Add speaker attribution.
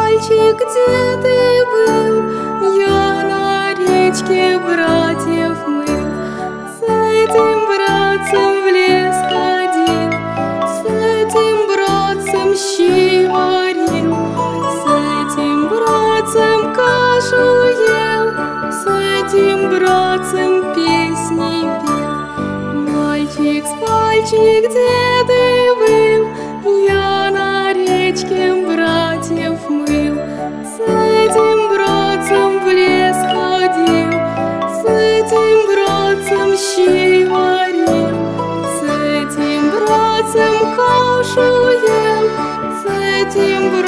Speaker 1: мальчик, где ты был? Я на речке братьев мыл. С этим братцем в лес ходил, с этим братцем щи варил, с этим братцем кашу ел, с этим братцем песни пел. Мальчик, где ты был? Я на речке братьев мыл. С этим братцем в лес ходил, с этим братцем щи варил, с этим братцем кашу ел, с этим братцем